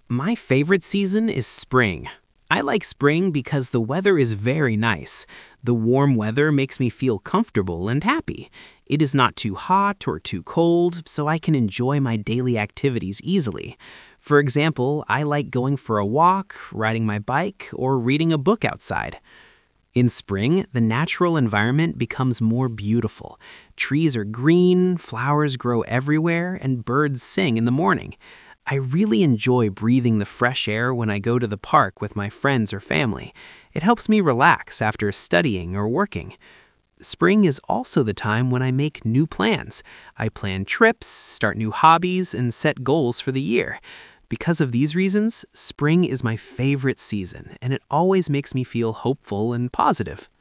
My favorite season is spring. I like spring because the weather is very nice. The warm weather makes me feel comfortable and happy. It is not too hot or too cold, so I can enjoy my daily activities easily. For example, I like going for a walk, riding my bike, or reading a book outside. In spring, the natural environment becomes more beautiful. Trees are green, flowers grow everywhere, and birds sing in the morning. I really enjoy breathing the fresh air when I go to the park with my friends or family. It helps me relax after studying or working. Spring is also the time when I make new plans. I plan trips, start new hobbies, and set goals for the year. Because of these reasons, spring is my favorite season, and it always makes me feel hopeful and positive.